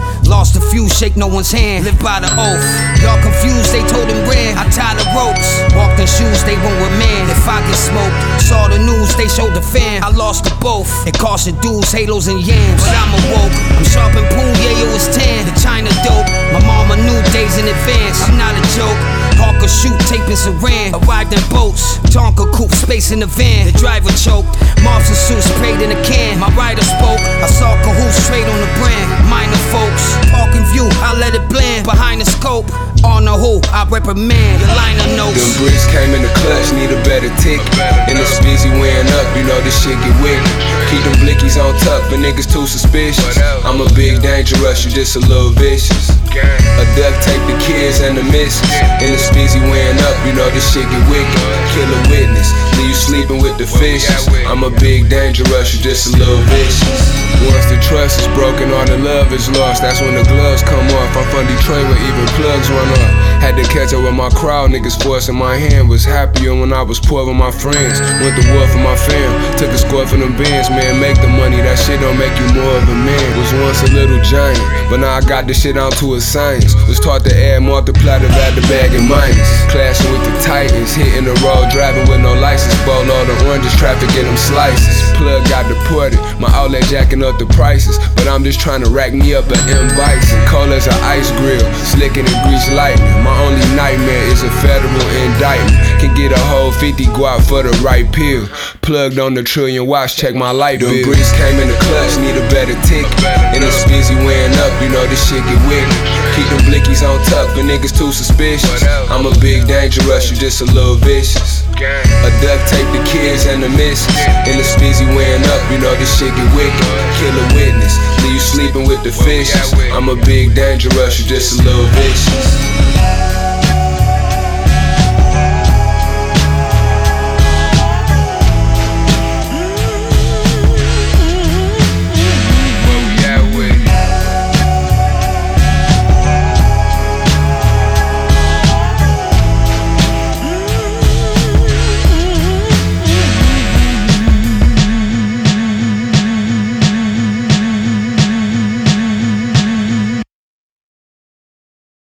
Lost a few, shake no one's hand, live by the oath. Y'all confused, they told him ran, I tied the ropes. Walked in shoes, they won't remand. If I get smoked, saw the news, they showed the fan. I lost to both, it cost the dudes, halos and yams. But I'm awoke, I'm sharp and pool, yeah, it was tan. The China dope, my mama knew days in advance. I'm not a joke, Hawker shoot, tape and saran. Arrived in boats, Tonka coupe, space in the van. The driver choked, Mobster suit sprayed in a can. My rider spoke, I saw cahoots straight on the brand. Minor folks, parking view, I let it blend. Behind the scope, on the who, I reprimand. Your liner notes. Them bricks came in the clutch, need a better tick. And it's busy wearing up, you know this shit get wicked. Keep them blickies on tuck, but niggas too suspicious. I'm a big dangerous, you just a little vicious. A duck take the kids and the missus. And it's busy wearing up, you know this shit get wicked. Kill a witness, leave you sleeping with the fishes. I'm a big dangerous, you just a little vicious. Once the trust is broken, all the love is lost. That's when the gloves come off. I'm from Detroit where even plugs run off. Had to catch up with my crowd, niggas forcing my hand. Was happier when I was poor with my friends. Went to war for my fam, took a score for them bands. Man, make the money, that shit don't make you more of a man. Was once a little giant, but now I got this shit down to a science. Was taught to add, multiply, divide the bag and minus. Clashing with the Titans, hitting the road, driving with no license. Bowl all the oranges, traffic get them slices. Plug got deported, my outlet jacking up the prices. But I'm just trying to rack me up an M Bison. Cold as an ice grill, slicking and grease lightning. My only nightmare is a federal indictment. Can get a whole 50, go out for the right pill. Plugged on the trillion watch, check my light bill. Them bricks came in the clutch, need a better tick. And it's busy wearing up, you know this shit get wicked. Keep them blickies on tuck, but niggas too suspicious. I'm a big dangerous, you just a little vicious. A duck take the kids and the missus. And it's busy wearing up, you know this shit get wicked. Kill a witness, leave you sleeping with the fishes. I'm a big dangerous, you just a little vicious.